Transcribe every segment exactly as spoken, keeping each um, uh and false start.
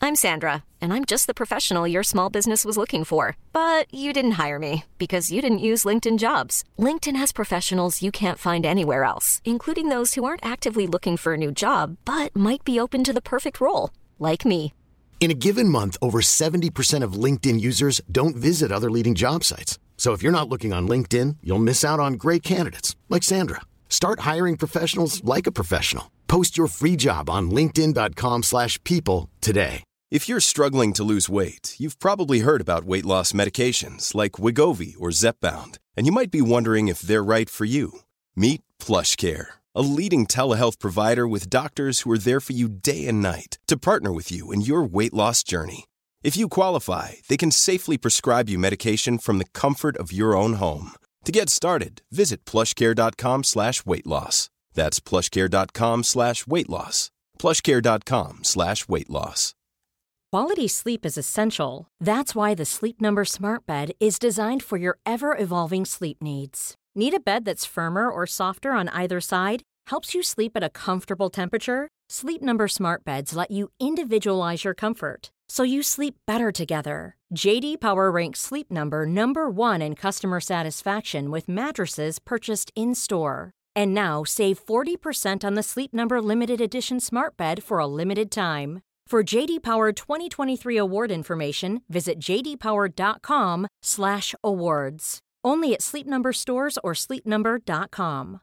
I'm Sandra, and I'm just the professional your small business was looking for. But you didn't hire me because you didn't use LinkedIn Jobs. LinkedIn has professionals you can't find anywhere else, including those who aren't actively looking for a new job, but might be open to the perfect role, like me. In a given month, over seventy percent of LinkedIn users don't visit other leading job sites. So if you're not looking on LinkedIn, you'll miss out on great candidates like Sandra. Start hiring professionals like a professional. Post your free job on linkedin dot com slash people today. If you're struggling to lose weight, you've probably heard about weight loss medications like Wegovy or Zepbound, and you might be wondering if they're right for you. Meet PlushCare, a leading telehealth provider with doctors who are there for you day and night to partner with you in your weight loss journey. If you qualify, they can safely prescribe you medication from the comfort of your own home. To get started, visit plushcare.com slash weight loss. That's plushcare.com slash weight loss. plushcare.com slash weight loss. Quality sleep is essential. That's why the Sleep Number Smart Bed is designed for your ever-evolving sleep needs. Need a bed that's firmer or softer on either side? Helps you sleep at a comfortable temperature? Sleep Number Smart Beds let you individualize your comfort, so you sleep better together. J D Power ranks Sleep Number number one in customer satisfaction with mattresses purchased in-store. And now, save forty percent on the Sleep Number Limited Edition Smart Bed for a limited time. For J D Power twenty twenty-three award information, visit j d power dot com slash awards. Only at Sleep Number stores or sleep number dot com.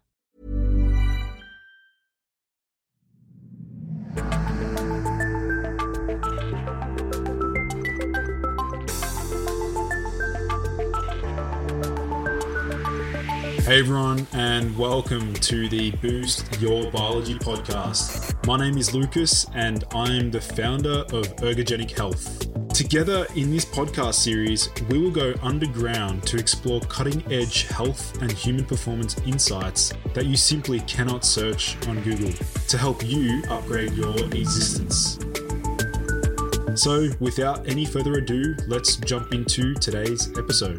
Hey everyone, and welcome to the Boost Your Biology podcast. My name is Lucas, and I'm the founder of Ergogenic Health. Together in this podcast series, we will go underground to explore cutting-edge health and human performance insights that you simply cannot search on Google to help you upgrade your existence. So, without any further ado, let's jump into today's episode.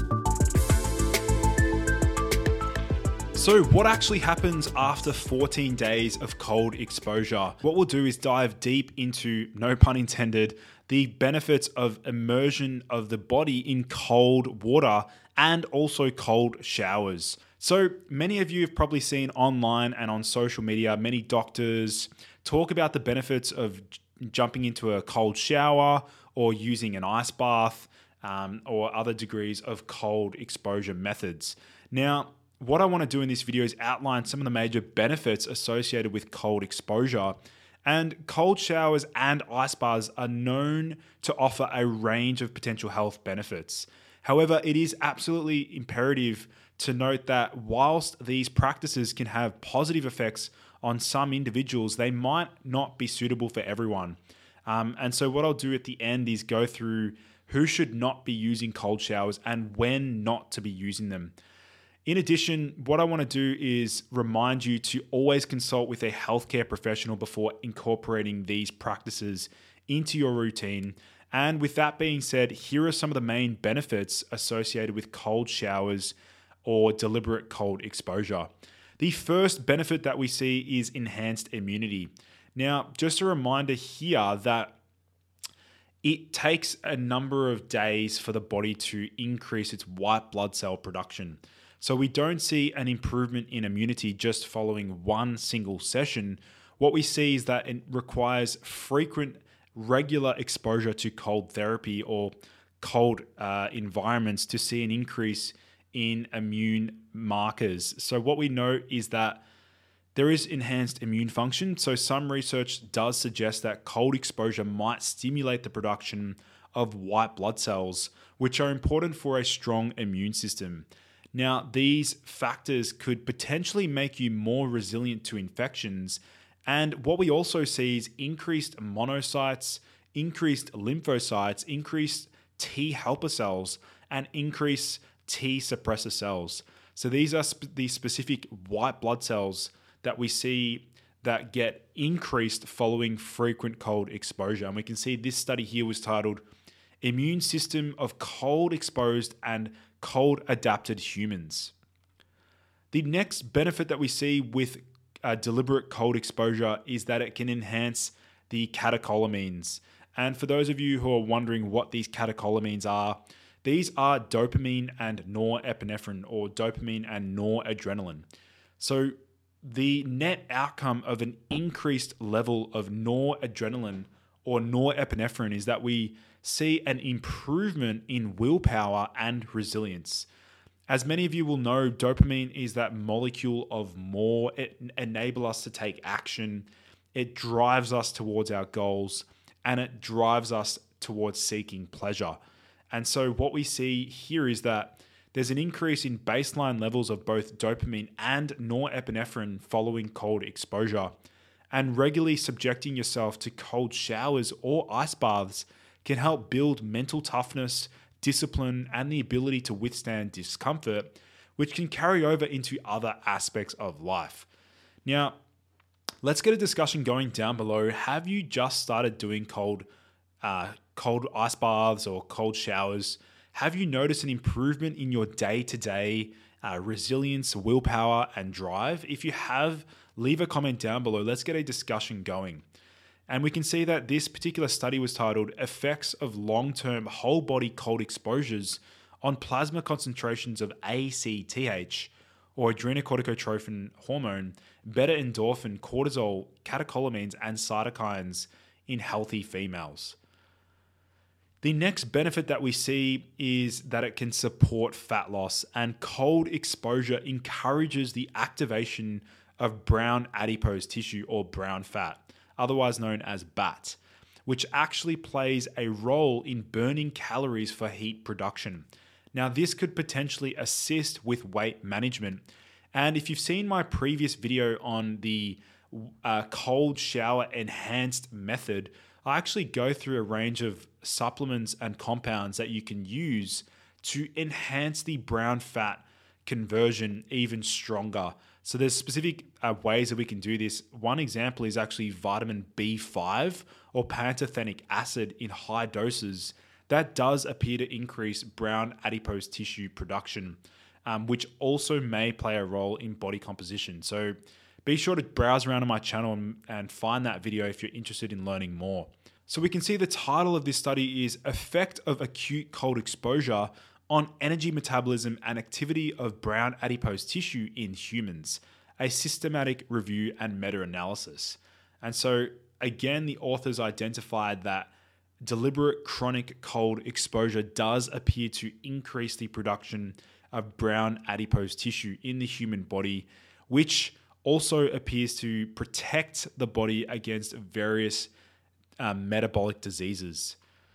So what actually happens after fourteen days of cold exposure? What we'll do is dive deep into, no pun intended, the benefits of immersion of the body in cold water and also cold showers. So many of you have probably seen online and on social media, many doctors talk about the benefits of j- jumping into a cold shower or using an ice bath um, or other degrees of cold exposure methods. Now, what I want to do in this video is outline some of the major benefits associated with cold exposure. And cold showers and ice baths are known to offer a range of potential health benefits. However, it is absolutely imperative to note that whilst these practices can have positive effects on some individuals, they might not be suitable for everyone. Um, and so what I'll do at the end is go through who should not be using cold showers and when not to be using them. In addition, what I want to do is remind you to always consult with a healthcare professional before incorporating these practices into your routine. And with that being said, here are some of the main benefits associated with cold showers or deliberate cold exposure. The first benefit that we see is enhanced immunity. Now, just a reminder here that it takes a number of days for the body to increase its white blood cell production. So we don't see an improvement in immunity just following one single session. What we see is that it requires frequent, regular exposure to cold therapy or cold uh, environments to see an increase in immune markers. So what we know is that there is enhanced immune function. So some research does suggest that cold exposure might stimulate the production of white blood cells, which are important for a strong immune system. Now, these factors could potentially make you more resilient to infections. And what we also see is increased monocytes, increased lymphocytes, increased T helper cells, and increased T suppressor cells. So these are sp- the specific white blood cells that we see that get increased following frequent cold exposure. And we can see this study here was titled Immune System of Cold Exposed and Cold Adapted Humans. The next benefit that we see with uh, deliberate cold exposure is that it can enhance the catecholamines. And for those of you who are wondering what these catecholamines are, these are dopamine and norepinephrine, or dopamine and noradrenaline. So the net outcome of an increased level of noradrenaline or norepinephrine is that we see an improvement in willpower and resilience. As many of you will know, dopamine is that molecule of more. It enables us to take action. It drives us towards our goals, and it drives us towards seeking pleasure. And so what we see here is that there's an increase in baseline levels of both dopamine and norepinephrine following cold exposure. And regularly subjecting yourself to cold showers or ice baths can help build mental toughness, discipline, and the ability to withstand discomfort, which can carry over into other aspects of life. Now, let's get a discussion going down below. Have you just started doing cold uh, cold ice baths or cold showers? Have you noticed an improvement in your day-to-day uh, resilience, willpower, and drive? If you have, leave a comment down below. Let's get a discussion going. And we can see that this particular study was titled Effects of Long-Term Whole Body Cold Exposures on Plasma Concentrations of A C T H, or adrenocorticotrophin hormone, beta-endorphin, cortisol, catecholamines, and cytokines in healthy females. The next benefit that we see is that it can support fat loss, and cold exposure encourages the activation of brown adipose tissue, or brown fat, otherwise known as B A T, which actually plays a role in burning calories for heat production. Now, this could potentially assist with weight management. And if you've seen my previous video on the uh, cold shower enhanced method, I actually go through a range of supplements and compounds that you can use to enhance the brown fat conversion even stronger. So there's specific uh, ways that we can do this. One example is actually vitamin B five or pantothenic acid in high doses. That does appear to increase brown adipose tissue production, um, which also may play a role in body composition. So be sure to browse around on my channel and, and find that video if you're interested in learning more. So we can see the title of this study is Effect of Acute Cold Exposure on Energy Metabolism and Activity of Brown Adipose Tissue in Humans, a systematic review and meta-analysis. And so again, the authors identified that deliberate chronic cold exposure does appear to increase the production of brown adipose tissue in the human body, which also appears to protect the body against various um, metabolic diseases.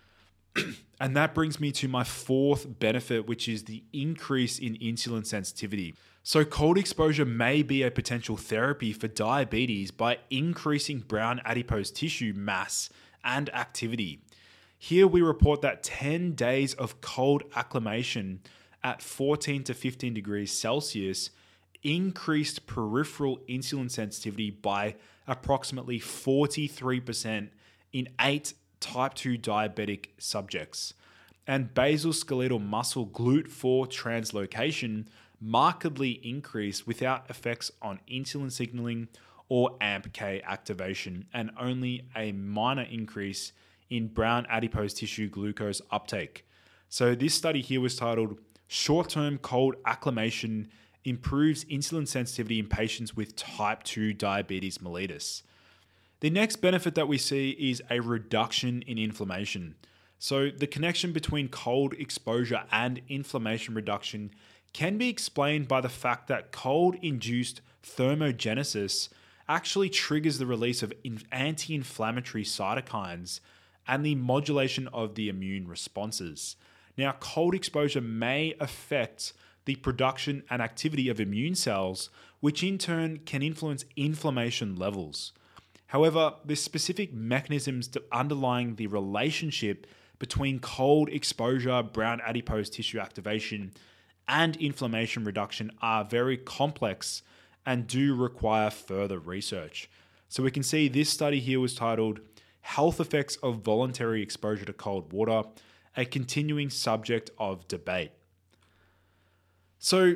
And that brings me to my fourth benefit, which is the increase in insulin sensitivity. So cold exposure may be a potential therapy for diabetes by increasing brown adipose tissue mass and activity. Here we report that ten days of cold acclimation at fourteen to fifteen degrees Celsius increased peripheral insulin sensitivity by approximately forty-three percent in eight type two diabetic subjects. And basal skeletal muscle G L U T four translocation markedly increased without effects on insulin signaling or A M P K activation, and only a minor increase in brown adipose tissue glucose uptake. So this study here was titled Short-Term Cold Acclimation Improves Insulin Sensitivity in Patients with Type two Diabetes Mellitus. The next benefit that we see is a reduction in inflammation. So the connection between cold exposure and inflammation reduction can be explained by the fact that cold-induced thermogenesis actually triggers the release of anti-inflammatory cytokines and the modulation of the immune responses. Now, cold exposure may affect the production and activity of immune cells, which in turn can influence inflammation levels. However, the specific mechanisms underlying the relationship between cold exposure, brown adipose tissue activation, and inflammation reduction are very complex and do require further research. So we can see this study here was titled Health Effects of Voluntary Exposure to Cold Water, a continuing subject of debate. So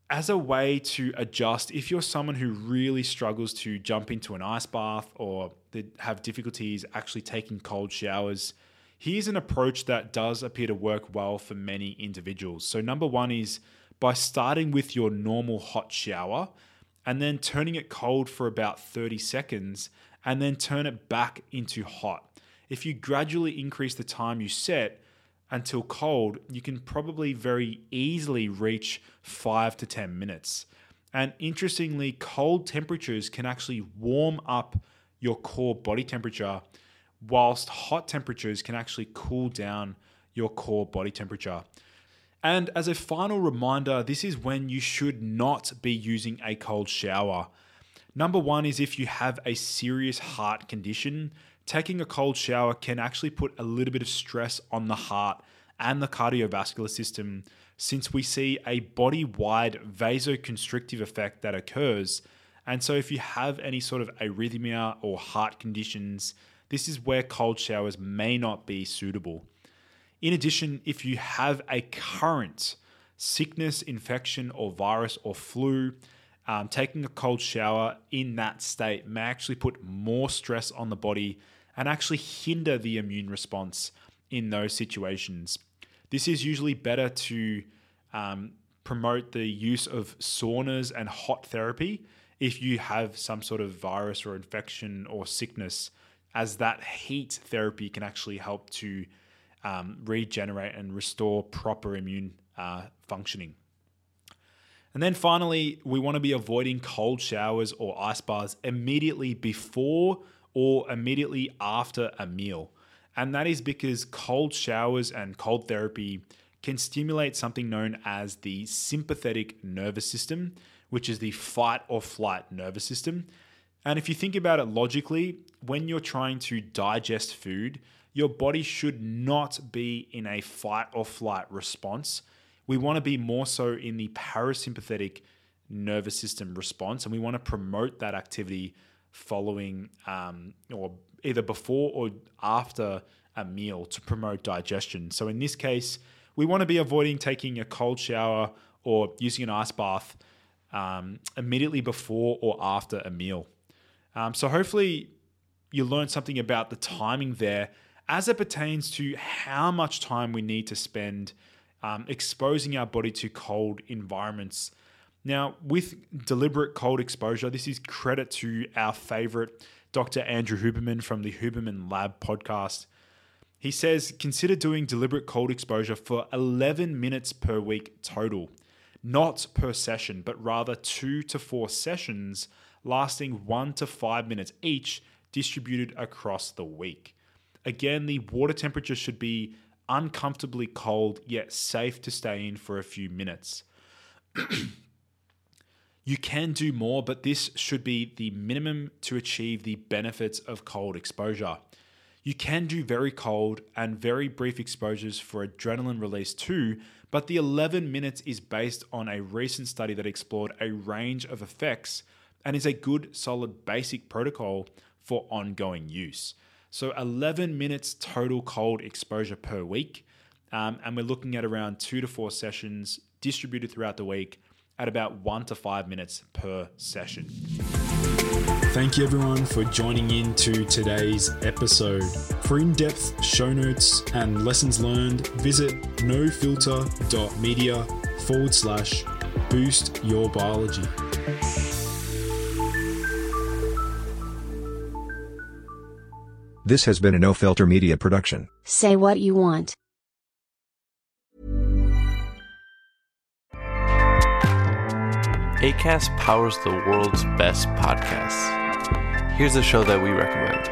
as a way to adjust, if you're someone who really struggles to jump into an ice bath or they have difficulties actually taking cold showers, here's an approach that does appear to work well for many individuals. So number one is by starting with your normal hot shower and then turning it cold for about thirty seconds and then turn it back into hot. If you gradually increase the time you set until cold, you can probably very easily reach five to ten minutes. And interestingly, cold temperatures can actually warm up your core body temperature, whilst hot temperatures can actually cool down your core body temperature. And as a final reminder, this is when you should not be using a cold shower. Number one is if you have a serious heart condition, taking a cold shower can actually put a little bit of stress on the heart and the cardiovascular system, since we see a body-wide vasoconstrictive effect that occurs. And so if you have any sort of arrhythmia or heart conditions, this is where cold showers may not be suitable. In addition, if you have a current sickness, infection, or virus or flu, um, taking a cold shower in that state may actually put more stress on the body and actually hinder the immune response in those situations. This is usually better to um, promote the use of saunas and hot therapy if you have some sort of virus or infection or sickness, as that heat therapy can actually help to um, regenerate and restore proper immune uh, functioning. And then finally, we want to be avoiding cold showers or ice baths immediately before or immediately after a meal. And that is because cold showers and cold therapy can stimulate something known as the sympathetic nervous system, which is the fight or flight nervous system. And if you think about it logically, when you're trying to digest food, your body should not be in a fight or flight response. We want to be more so in the parasympathetic nervous system response, and we want to promote that activity following um, or either before or after a meal to promote digestion. So in this case, we want to be avoiding taking a cold shower or using an ice bath um, immediately before or after a meal. Um, so hopefully you learned something about the timing there as it pertains to how much time we need to spend um, exposing our body to cold environments. Now, with deliberate cold exposure, this is credit to our favorite Doctor Andrew Huberman from the Huberman Lab podcast. He says, consider doing deliberate cold exposure for eleven minutes per week total, not per session, but rather two to four sessions lasting one to five minutes each, distributed across the week. Again, the water temperature should be uncomfortably cold, yet safe to stay in for a few minutes. You can do more, but this should be the minimum to achieve the benefits of cold exposure. You can do very cold and very brief exposures for adrenaline release too, but the eleven minutes is based on a recent study that explored a range of effects and is a good, solid, basic protocol for ongoing use. So eleven minutes total cold exposure per week, um, and we're looking at around two to four sessions distributed throughout the week at about one to five minutes per session. Thank you everyone for joining in to today's episode. For in-depth show notes and lessons learned, visit nofilter.media forward slash boost your biology. This has been a No Filter Media production. Say what you want. Acast powers the world's best podcasts. Here's a show that we recommend.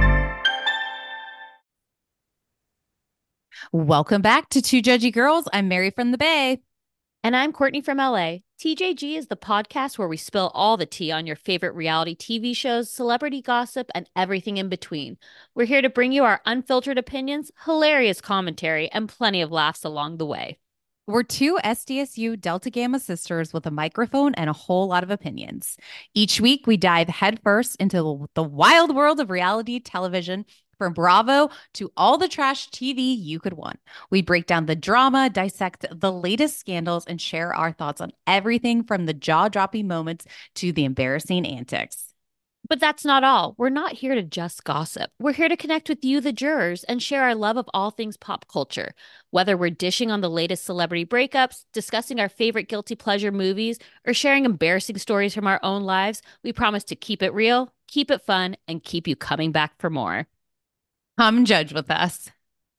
Welcome back to Two Judgy Girls. I'm Mary from the Bay. And I'm Courtney from L A. T J G is the podcast where we spill all the tea on your favorite reality T V shows, celebrity gossip, and everything in between. We're here to bring you our unfiltered opinions, hilarious commentary, and plenty of laughs along the way. We're two S D S U Delta Gamma sisters with a microphone and a whole lot of opinions. Each week, we dive headfirst into the wild world of reality television, From Bravo to all the trash T V you could want. We break down the drama, dissect the latest scandals, and share our thoughts on everything from the jaw-dropping moments to the embarrassing antics. But that's not all. We're not here to just gossip. We're here to connect with you, the jurors, and share our love of all things pop culture. Whether we're dishing on the latest celebrity breakups, discussing our favorite guilty pleasure movies, or sharing embarrassing stories from our own lives, we promise to keep it real, keep it fun, and keep you coming back for more. Come judge with us.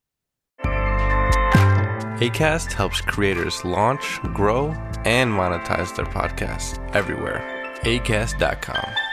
Acast helps creators launch, grow, and monetize their podcasts everywhere. acast dot com.